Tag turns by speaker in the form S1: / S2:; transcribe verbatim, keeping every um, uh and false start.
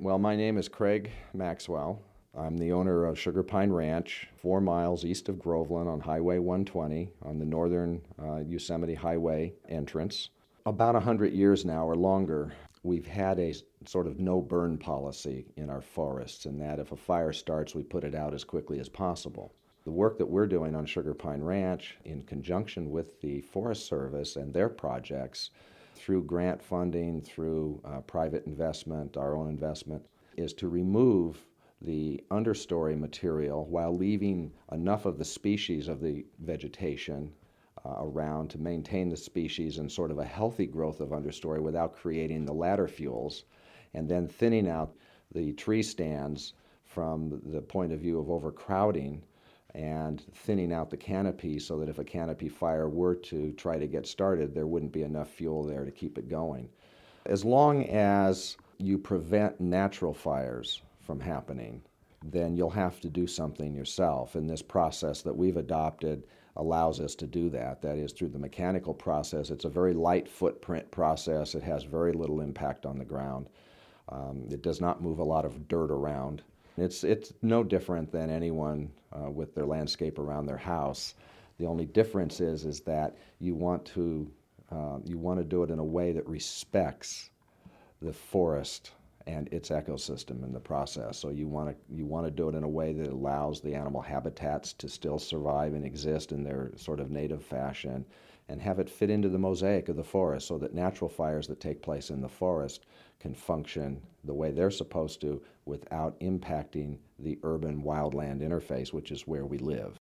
S1: Well, my name is Craig Maxwell. I'm the owner of Sugar Pine Ranch, four miles east of Groveland on Highway one twenty on the northern uh, Yosemite Highway entrance. About one hundred years now or longer, we've had a sort of no-burn policy in our forests, and that if a fire starts, we put it out as quickly as possible. The work that we're doing on Sugar Pine Ranch, in conjunction with the Forest Service and their projects, through grant funding, through uh, private investment, our own investment, is to remove the understory material while leaving enough of the species of the vegetation uh, around to maintain the species and sort of a healthy growth of understory without creating the ladder fuels, and then thinning out the tree stands from the point of view of overcrowding and thinning out the canopy so that if a canopy fire were to try to get started, there wouldn't be enough fuel there to keep it going. As long as you prevent natural fires from happening, then you'll have to do something yourself. And this process that we've adopted allows us to do that. That is, through the mechanical process. It's a very light footprint process. It has very little impact on the ground. Um, it does not move a lot of dirt around. It's it's no different than anyone uh, with their landscape around their house. The only difference is is that you want to uh, you want to do it in a way that respects the forest and its ecosystem in the process. So you want to you want to do it in a way that allows the animal habitats to still survive and exist in their sort of native fashion, and have it fit into the mosaic of the forest so that natural fires that take place in the forest can function the way they're supposed to without impacting the urban wildland interface, which is where we live.